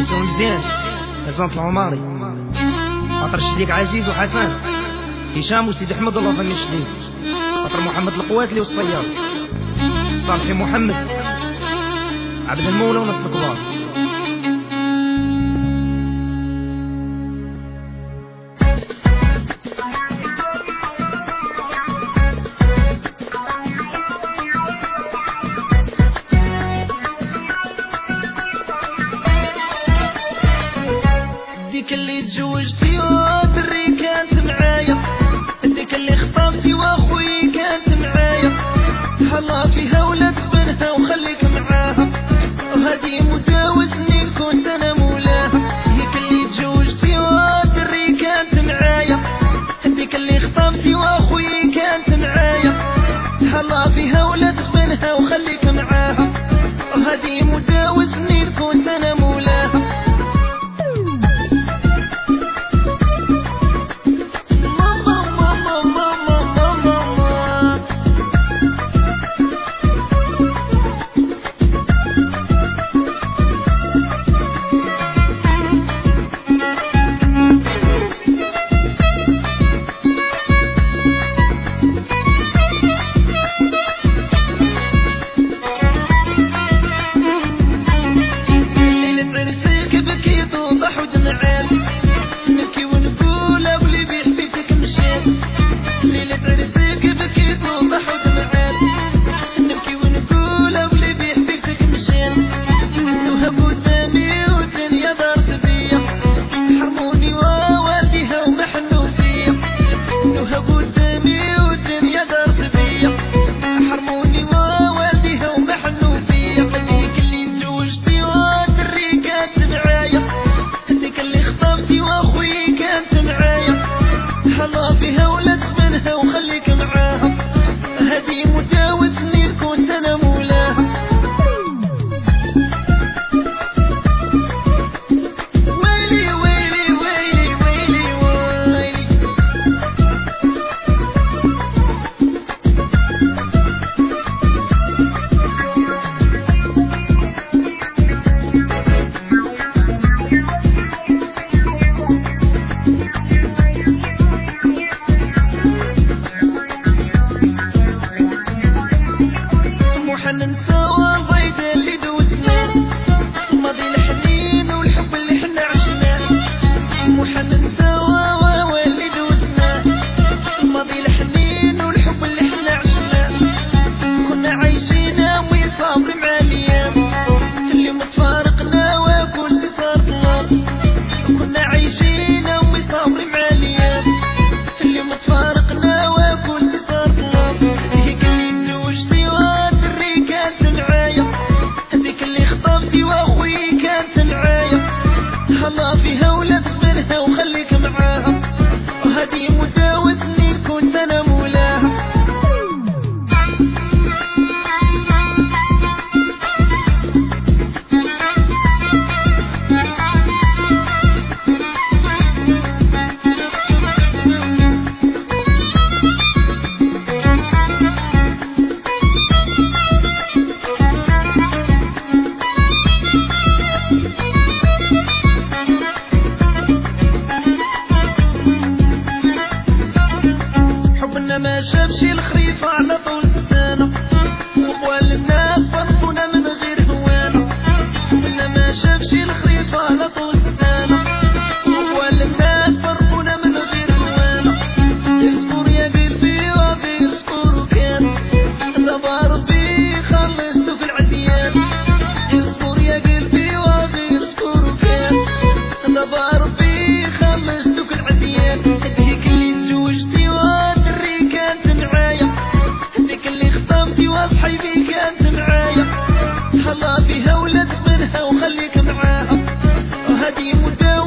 سميتو مزيان حسن العماري، خاطر شديك عزيز وحسن هشام وسيد احمد الله فني الشديد، خاطر محمد القواتلي والصياد صالحي محمد عبد المولى ونصر الكبار. ديك اللي تزوجتي ودري كانت معايا، ديك اللي خطبتي واخوي كانت معايا، تهلا فيها ولا تبنها وخليك معاها، وهذه مدة سنين كنت انا مولاها. ديك اللي تزوجتي ودري كانت معايا، ديك اللي خطبتي واخوي كانت معايا، تهلا فيها ولا تبنها وخليك معاها، وهذه مدة سنين كنت انا مولاها. نبكي ونقول أولي بحبيبتك مشيت، ليلة عرسك بكيت وضح ودمعات، نبكي ونقول أولي بحبيبتك مشيت، وهب قدامي والدنيا دارت بيا، حرموني ووالديها ومحنوا فيا، وهب قدامي والدنيا دارت بيا، حرموني ووالديها ومحنوا فيا. هذيك اللي تزوجتي ودري كانت معايا، هذيك اللي خطبتي واخوي كانت معايا، تهلا فيها ولا تبنها وخليك معاها، هذه مدة سنين كنت انا مولاها. ويلي ويلي ويلي ويلي ويلي حننسى والبيض اللي دوزناه، ماضي الحنين والحب اللي حنا عشناه، وحننسى واللي دوزناه، ماضي الحنين والحب اللي حنا عشناه، كنا عايشين وصابر مع الايام اللي متفارقنا وكل صار ظلام، كنا عايشين وصابر مع الايام اللي متفارقنا وكل صار ظلام. هيك اللي تزوجتي ودري كانت معايا، هذيك اللي خطبتي واخوي كانت معايا، تهلا فيها ولا تبنها وخليك معاها، وهذه مدة سنين كنت انا مولاها. حبنا ما شافش الخريف على طول السنة، وقوال الناس فرقونا من غير هوانا، حبنا ما شافش الخريف على طول السنة، وقوال الناس فرقونا من غير هوانا. اصبر يا قلبي وغير اصبر وكان دابا ربي خلصتو في العديان، اصبر يا قلبي وغير اصبر وكان دابا ربي خلصتو في العديان. هذيك اللي تزوجتي ودري كانت معايا، هذيك اللي خطبتي وصحيبي كانت معايا، تهلا فيها ولا تبنها وخليك معاها، وهذه مدة